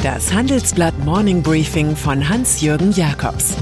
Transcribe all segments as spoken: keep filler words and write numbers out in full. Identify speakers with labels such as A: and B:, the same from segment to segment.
A: Das Handelsblatt Morning Briefing von Hans-Jürgen Jakobs.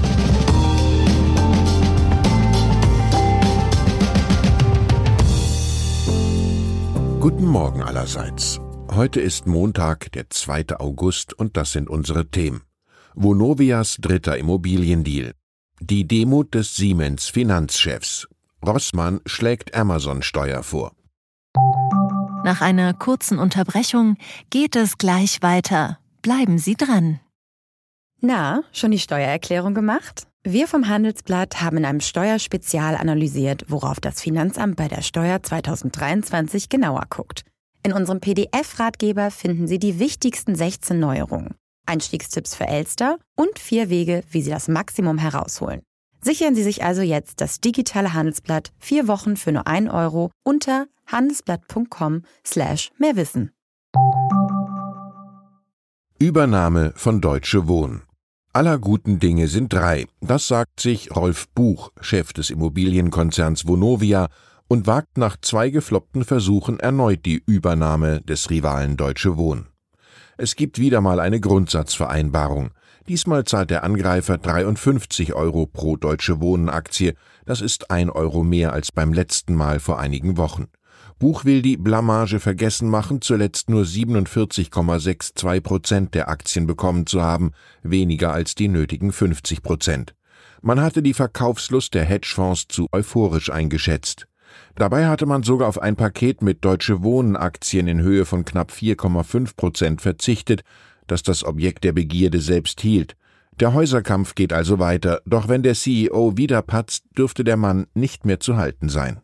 B: Guten Morgen allerseits. Heute ist Montag, der zweite August, und das sind unsere Themen. Vonovias dritter Immobiliendeal. Die Demut des Siemens-Finanzchefs. Rossmann schlägt Amazon-Steuer vor.
C: Nach einer kurzen Unterbrechung geht es gleich weiter. Bleiben Sie dran.
D: Na, schon die Steuererklärung gemacht? Wir vom Handelsblatt haben in einem Steuerspezial analysiert, worauf das Finanzamt bei der Steuer zwanzig dreiundzwanzig genauer guckt. In unserem P D F-Ratgeber finden Sie die wichtigsten sechzehn Neuerungen, Einstiegstipps für Elster und vier Wege, wie Sie das Maximum herausholen. Sichern Sie sich also jetzt das digitale Handelsblatt vier Wochen für nur ein Euro unter handelsblatt punkt com slash mehrwissen.
B: Übernahme von Deutsche Wohnen. Aller guten Dinge sind drei. Das sagt sich Rolf Buch, Chef des Immobilienkonzerns Vonovia, und wagt nach zwei gefloppten Versuchen erneut die Übernahme des Rivalen Deutsche Wohnen. Es gibt wieder mal eine Grundsatzvereinbarung. Diesmal zahlt der Angreifer dreiundfünfzig Euro pro Deutsche Wohnen-Aktie. Das ist ein Euro mehr als beim letzten Mal vor einigen Wochen. Buch will die Blamage vergessen machen, zuletzt nur siebenundvierzig Komma zweiundsechzig Prozent der Aktien bekommen zu haben, weniger als die nötigen fünfzig Prozent. Man hatte die Verkaufslust der Hedgefonds zu euphorisch eingeschätzt. Dabei hatte man sogar auf ein Paket mit Deutsche Wohnen-Aktien in Höhe von knapp vier Komma fünf Prozent verzichtet, das das Objekt der Begierde selbst hielt. Der Häuserkampf geht also weiter, doch wenn der C E O wieder patzt, dürfte der Mann nicht mehr zu halten sein.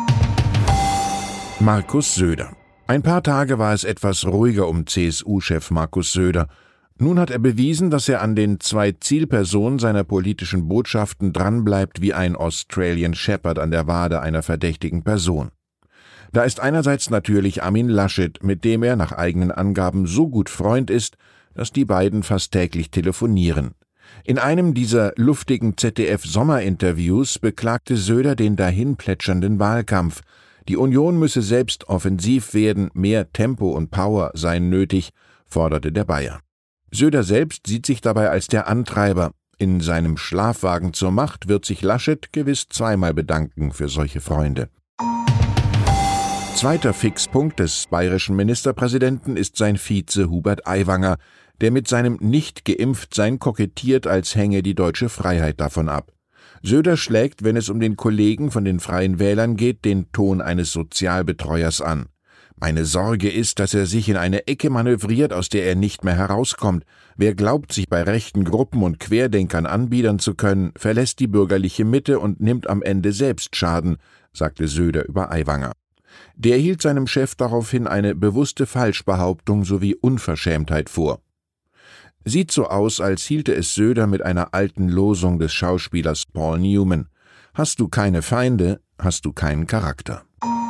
B: Markus Söder. Ein paar Tage war es etwas ruhiger um C S U-Chef Markus Söder. Nun hat er bewiesen, dass er an den zwei Zielpersonen seiner politischen Botschaften dranbleibt wie ein Australian Shepherd an der Wade einer verdächtigen Person. Da ist einerseits natürlich Armin Laschet, mit dem er nach eigenen Angaben so gut Freund ist, dass die beiden fast täglich telefonieren. In einem dieser luftigen Z D F-Sommerinterviews beklagte Söder den dahinplätschernden Wahlkampf. Die Union müsse selbst offensiv werden, mehr Tempo und Power seien nötig, forderte der Bayer. Söder selbst sieht sich dabei als der Antreiber. In seinem Schlafwagen zur Macht wird sich Laschet gewiss zweimal bedanken für solche Freunde. Zweiter Fixpunkt des bayerischen Ministerpräsidenten ist sein Vize Hubert Aiwanger, der mit seinem Nicht-Geimpft-Sein kokettiert, als hänge die deutsche Freiheit davon ab. Söder schlägt, wenn es um den Kollegen von den Freien Wählern geht, den Ton eines Sozialbetreuers an. Meine Sorge ist, dass er sich in eine Ecke manövriert, aus der er nicht mehr herauskommt. Wer glaubt, sich bei rechten Gruppen und Querdenkern anbiedern zu können, verlässt die bürgerliche Mitte und nimmt am Ende selbst Schaden, sagte Söder über Aiwanger. Der hielt seinem Chef daraufhin eine bewusste Falschbehauptung sowie Unverschämtheit vor. Sieht so aus, als hielte es Söder mit einer alten Losung des Schauspielers Paul Newman. Hast du keine Feinde, hast du keinen Charakter.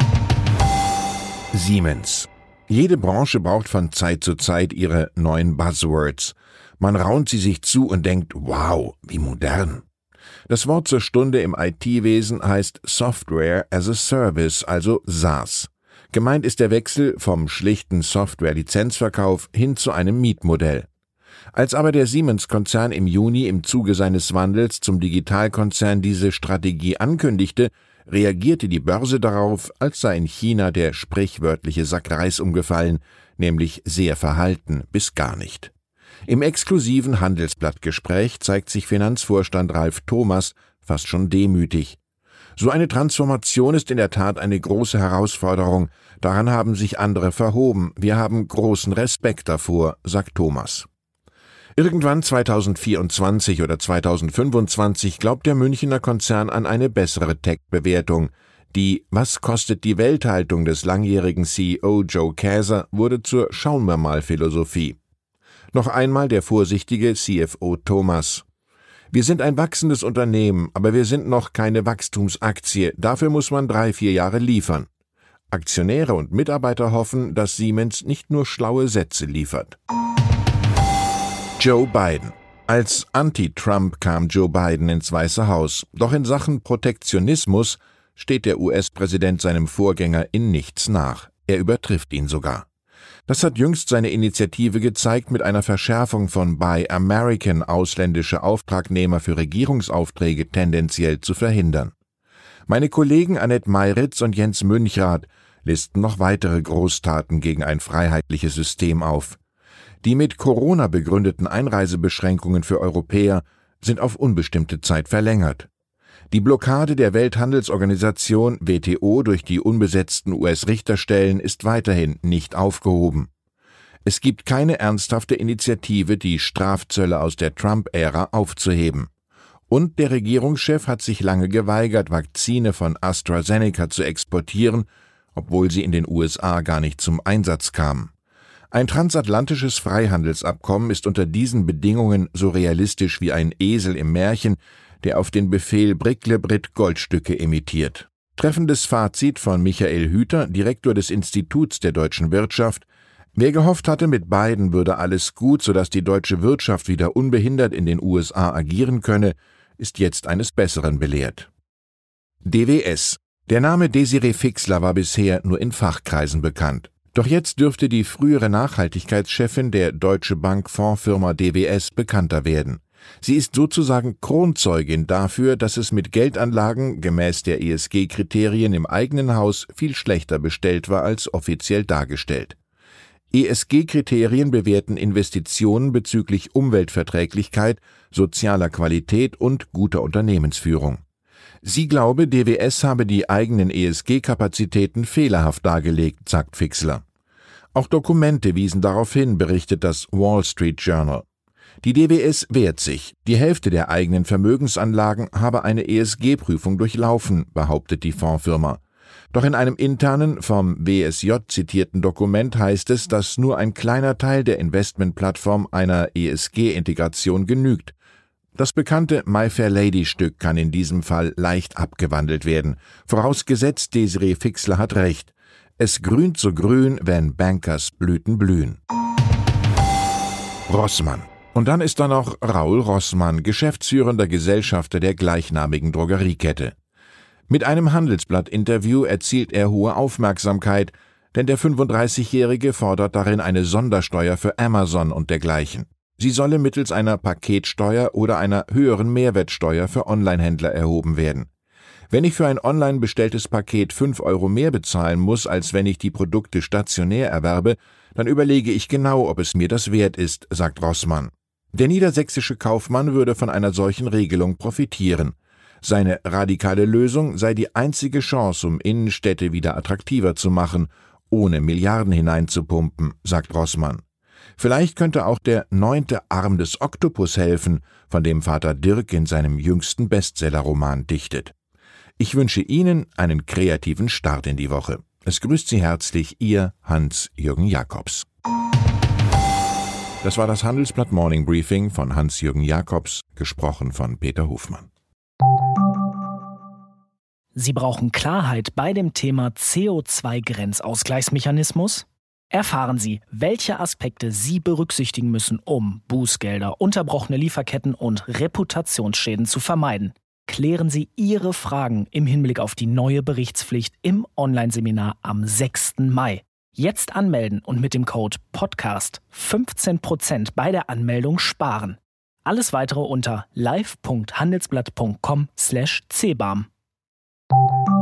B: Siemens. Jede Branche braucht von Zeit zu Zeit ihre neuen Buzzwords. Man raunt sie sich zu und denkt, wow, wie modern. Das Wort zur Stunde im I T-Wesen heißt Software as a Service, also SaaS. Gemeint ist der Wechsel vom schlichten Software-Lizenzverkauf hin zu einem Mietmodell. Als aber der Siemens-Konzern im Juni im Zuge seines Wandels zum Digitalkonzern diese Strategie ankündigte, reagierte die Börse darauf, als sei in China der sprichwörtliche Sack Reis umgefallen, nämlich sehr verhalten bis gar nicht. Im exklusiven Handelsblattgespräch zeigt sich Finanzvorstand Ralf Thomas fast schon demütig. So eine Transformation ist in der Tat eine große Herausforderung. Daran haben sich andere verhoben. Wir haben großen Respekt davor, sagt Thomas. Irgendwann zweitausendvierundzwanzig oder zweitausendfünfundzwanzig glaubt der Münchner Konzern an eine bessere Tech-Bewertung. Die Was kostet die Welthaltung des langjährigen C E O Joe Kaeser wurde zur Schauen-wir-mal-Philosophie. Noch einmal der vorsichtige C F O Thomas. Wir sind ein wachsendes Unternehmen, aber wir sind noch keine Wachstumsaktie. Dafür muss man drei, vier Jahre liefern. Aktionäre und Mitarbeiter hoffen, dass Siemens nicht nur schlaue Sätze liefert. Joe Biden. Als Anti-Trump kam Joe Biden ins Weiße Haus. Doch in Sachen Protektionismus steht der U S-Präsident seinem Vorgänger in nichts nach. Er übertrifft ihn sogar. Das hat jüngst seine Initiative gezeigt, mit einer Verschärfung von Buy American ausländische Auftragnehmer für Regierungsaufträge tendenziell zu verhindern. Meine Kollegen Annette Meiritz und Jens Münchrath listen noch weitere Großtaten gegen ein freiheitliches System auf. Die mit Corona begründeten Einreisebeschränkungen für Europäer sind auf unbestimmte Zeit verlängert. Die Blockade der Welthandelsorganisation W T O durch die unbesetzten U S-Richterstellen ist weiterhin nicht aufgehoben. Es gibt keine ernsthafte Initiative, die Strafzölle aus der Trump-Ära aufzuheben. Und der Regierungschef hat sich lange geweigert, Vakzine von AstraZeneca zu exportieren, obwohl sie in den U S A gar nicht zum Einsatz kamen. Ein transatlantisches Freihandelsabkommen ist unter diesen Bedingungen so realistisch wie ein Esel im Märchen, der auf den Befehl Bricklebrit Goldstücke imitiert. Treffendes Fazit von Michael Hüter, Direktor des Instituts der deutschen Wirtschaft: Wer gehofft hatte, mit Biden würde alles gut, sodass die deutsche Wirtschaft wieder unbehindert in den U S A agieren könne, ist jetzt eines Besseren belehrt. D W S. Der Name Desiree Fixler war bisher nur in Fachkreisen bekannt. Doch jetzt dürfte die frühere Nachhaltigkeitschefin der Deutsche Bank Fondsfirma D W S bekannter werden. Sie ist sozusagen Kronzeugin dafür, dass es mit Geldanlagen gemäß der E S G-Kriterien im eigenen Haus viel schlechter bestellt war als offiziell dargestellt. E S G-Kriterien bewerten Investitionen bezüglich Umweltverträglichkeit, sozialer Qualität und guter Unternehmensführung. Sie glaube, D W S habe die eigenen E S G-Kapazitäten fehlerhaft dargelegt, sagt Fixler. Auch Dokumente wiesen darauf hin, berichtet das Wall Street Journal. Die D W S wehrt sich. Die Hälfte der eigenen Vermögensanlagen habe eine E S G-Prüfung durchlaufen, behauptet die Fondsfirma. Doch in einem internen, vom W S J zitierten Dokument heißt es, dass nur ein kleiner Teil der Investmentplattform einer E S G-Integration genügt. Das bekannte My Fair Lady-Stück kann in diesem Fall leicht abgewandelt werden. Vorausgesetzt, Desiree Fixler hat recht. Es grünt so grün, wenn Bankersblüten blühen. Rossmann. Und dann ist da noch Raoul Rossmann, geschäftsführender Gesellschafter der gleichnamigen Drogeriekette. Mit einem Handelsblatt-Interview erzielt er hohe Aufmerksamkeit, denn der fünfunddreißigjährige fordert darin eine Sondersteuer für Amazon und dergleichen. Sie solle mittels einer Paketsteuer oder einer höheren Mehrwertsteuer für Onlinehändler erhoben werden. Wenn ich für ein online bestelltes Paket fünf Euro mehr bezahlen muss, als wenn ich die Produkte stationär erwerbe, dann überlege ich genau, ob es mir das wert ist, sagt Rossmann. Der niedersächsische Kaufmann würde von einer solchen Regelung profitieren. Seine radikale Lösung sei die einzige Chance, um Innenstädte wieder attraktiver zu machen, ohne Milliarden hineinzupumpen, sagt Rossmann. Vielleicht könnte auch der neunte Arm des Oktopus helfen, von dem Vater Dirk in seinem jüngsten Bestsellerroman dichtet. Ich wünsche Ihnen einen kreativen Start in die Woche. Es grüßt Sie herzlich Ihr Hans-Jürgen Jakobs. Das war das Handelsblatt Morning Briefing von Hans-Jürgen Jakobs, gesprochen von Peter Hofmann.
E: Sie brauchen Klarheit bei dem Thema C O zwei Grenzausgleichsmechanismus? Erfahren Sie, welche Aspekte Sie berücksichtigen müssen, um Bußgelder, unterbrochene Lieferketten und Reputationsschäden zu vermeiden. Klären Sie Ihre Fragen im Hinblick auf die neue Berichtspflicht im Online-Seminar am sechsten Mai. Jetzt anmelden und mit dem Code Podcast fünfzehn Prozent bei der Anmeldung sparen. Alles weitere unter live punkt handelsblatt punkt com slash c b a m.